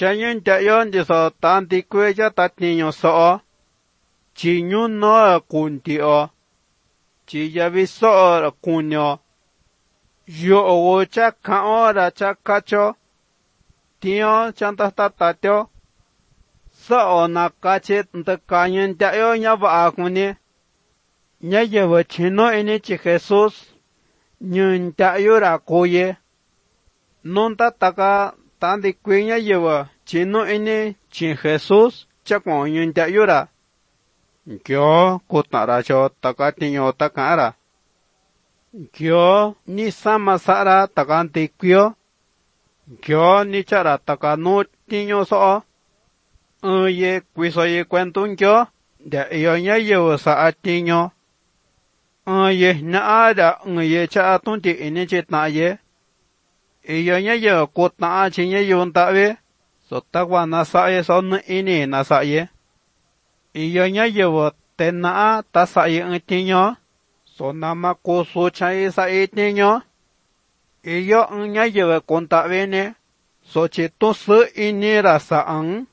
cha nhân cha yon thì so tan thì quê cha tát niño so chỉ nhún nó cùn thì chỉ ya vi so cùn nhо yo ô cha khao ra cha cá cho tiao chan ta ta teo so na cá chết ta cá nhân cha yon ya va cùn nhá giờ vợ chino ini chỉ Jesus nhưng cha yo ra coye non ta taka tan de queña lleva chino ini chi Jesus cha con nhưng cha yo ra kyo kutara cho taka tiño takara kyo ni sama sara taka de kyo kyo ni chara taka no tiño so ye quiso ye cuento kyo de yo nya lleva sa tiño ye na ada ye cha tun ti ini che na ye yo nya ye ko ta chi ye yun ta ve so ta wa na sa ye so na ini na sa ye yo nya ye wo te na ta sa ye ti nyo so na ma ko so cha ye sa ye ti nyo yo nya ye ko ta ve ne so che to su ini ra sa ang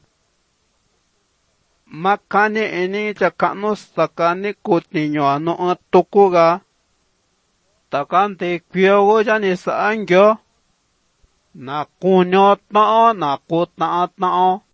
makane ini cakano sakane kutiño ano tokuga takante kyogo jani sa angyo na kunyo tao na kuta tao